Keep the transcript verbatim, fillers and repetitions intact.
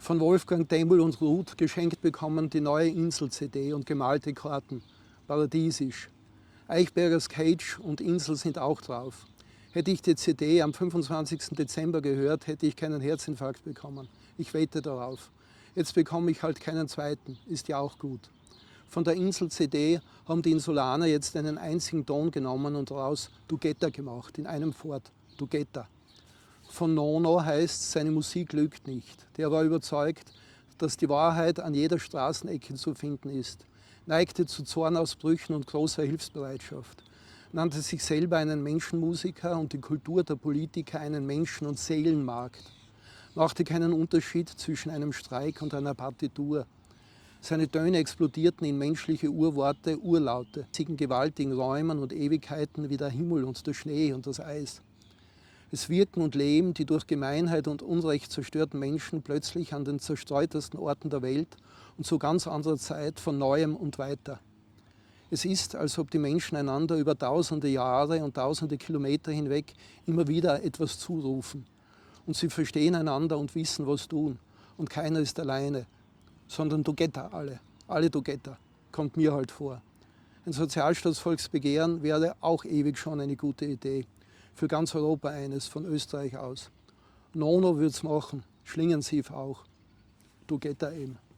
Von Wolfgang Demmel und Ruth geschenkt bekommen die neue Insel-C D und gemalte Karten. Paradiesisch. Eichbergers Cage und Insel sind auch drauf. Hätte ich die C D am fünfundzwanzigsten Dezember gehört, hätte ich keinen Herzinfarkt bekommen. Ich wette darauf. Jetzt bekomme ich halt keinen zweiten, ist ja auch gut. Von der Insel-C D haben die Insulaner jetzt einen einzigen Ton genommen und daraus Du Getter gemacht, in einem Fort. Du Getter. Von Nono heißt, seine Musik lügt nicht. Der war überzeugt, dass die Wahrheit an jeder Straßenecke zu finden ist. Neigte zu Zornausbrüchen und großer Hilfsbereitschaft. Nannte sich selber einen Menschenmusiker und die Kultur der Politiker einen Menschen- und Seelenmarkt. Machte keinen Unterschied zwischen einem Streik und einer Partitur. Seine Töne explodierten in menschliche Urworte, Urlaute, in gewaltigen Räumen und Ewigkeiten wie der Himmel und der Schnee und das Eis. Es wirken und leben die durch Gemeinheit und Unrecht zerstörten Menschen plötzlich an den zerstreutesten Orten der Welt und zu ganz anderer Zeit von Neuem und weiter. Es ist, als ob die Menschen einander über tausende Jahre und tausende Kilometer hinweg immer wieder etwas zurufen. Und sie verstehen einander und wissen, was tun. Und keiner ist alleine, sondern Du Getter alle. Alle Du Getter. Kommt mir halt vor. Ein Sozialstaatsvolksbegehren wäre auch ewig schon eine gute Idee. Für ganz Europa eines, von Österreich aus. Nono wird's machen, Schlingensief auch. Du Getter eben.